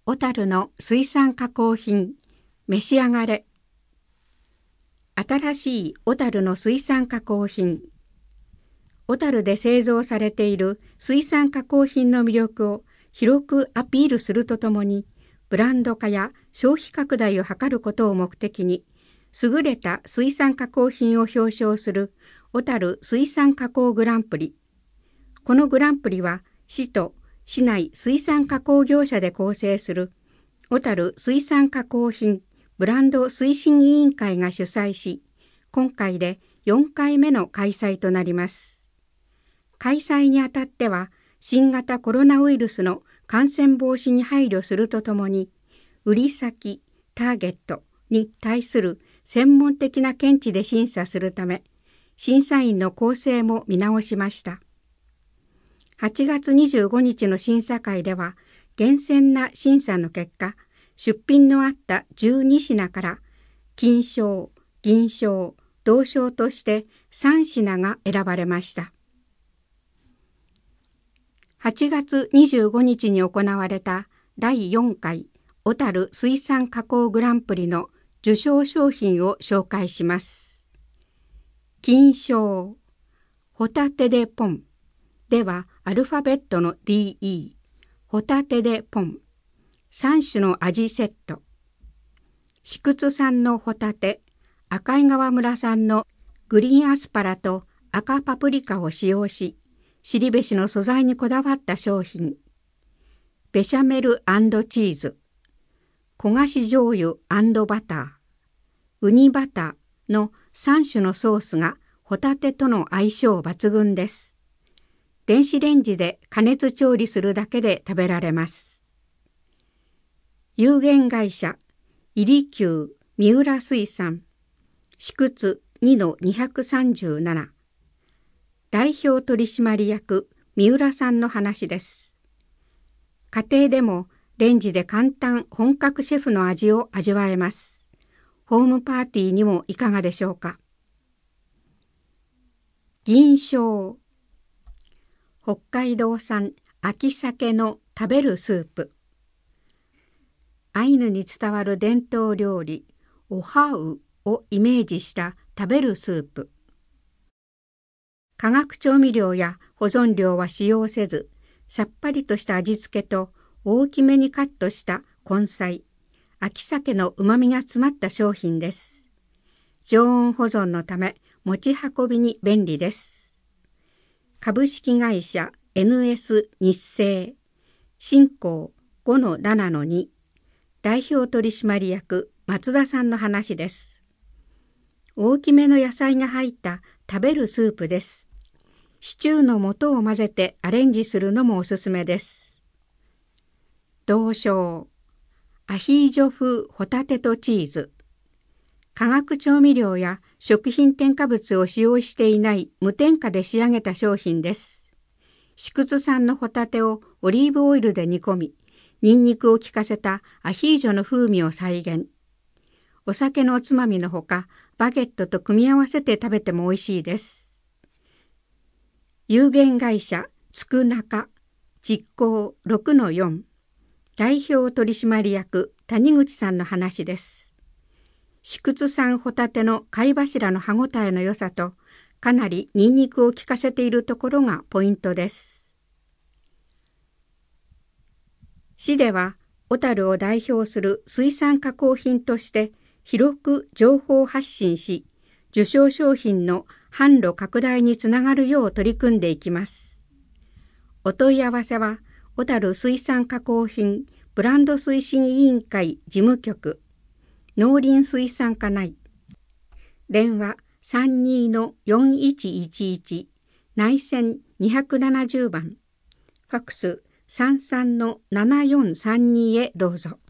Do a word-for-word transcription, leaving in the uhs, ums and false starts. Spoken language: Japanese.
小樽の水産加工品、召し上がれ。新しい小樽の水産加工品。小樽で製造されている水産加工品の魅力を広くアピールするとともに、ブランド化や消費拡大を図ることを目的に、優れた水産加工品を表彰する小樽水産加工グランプリ。このグランプリは、市と市内水産加工業者で構成する小樽水産加工品ブランド推進委員会が主催し、今回でよんかいめの開催となります。開催にあたっては、新型コロナウイルスの感染防止に配慮するとともに、売り先、ターゲットに対する専門的な見地で審査するため、審査員の構成も見直しました。はちがつにじゅうごにちの審査会では、厳選な審査の結果、出品のあったじゅうにしなから、金賞、銀賞、銅賞としてさんしなが選ばれました。はちがつにじゅうごにちに行われただいよんかい小樽水産加工グランプリの受賞商品を紹介します。金賞、ホタテでポン。ではアルファベットの ディーイー、ホタテでポン、さんしゅの味セット。試掘産のホタテ、赤井川村産のグリーンアスパラと赤パプリカを使用し、後志の素材にこだわった商品。ベシャメル&チーズ、焦がし醤油&バター、ウニバターのさんしゅのソースがホタテとの相性抜群です。電子レンジで加熱調理するだけで食べられます。有限会社、イリキュー三浦水産、試掘 にのにひゃくさんじゅうなな。代表取締役、三浦さんの話です。家庭でもレンジで簡単本格シェフの味を味わえます。ホームパーティーにもいかがでしょうか。銀賞、北海道産秋鮭の食べるスープ。アイヌに伝わる伝統料理、オハウをイメージした食べるスープ。化学調味料や保存料は使用せず、さっぱりとした味付けと大きめにカットした根菜、秋鮭の旨味が詰まった商品です。常温保存のため持ち運びに便利です。株式会社 エヌエス 日清、新興 ごのななのに、代表取締役松田さんの話です。大きめの野菜が入った食べるスープです。シチューの素を混ぜてアレンジするのもおすすめです。銅賞、アヒージョ風ホタテとチーズ。化学調味料や食品添加物を使用していない無添加で仕上げた商品です。試掘産のホタテをオリーブオイルで煮込み、ニンニクを効かせたアヒージョの風味を再現。お酒のおつまみのほか、バゲットと組み合わせて食べても美味しいです。有限会社つくなか、実行 ろくのよん、代表取締役谷口さんの話です。試掘産ホタテの貝柱の歯ごたえの良さと、かなりニンニクを効かせているところがポイントです。市では、小樽を代表する水産加工品として広く情報発信し、受賞商品の販路拡大につながるよう取り組んでいきます。お問い合わせは、小樽水産加工品ブランド推進委員会事務局、農林水産課内、電話 さんにーのよんいちいちいち、内線にななじゅうばん、ファックス さんさんのななよんさんに へどうぞ。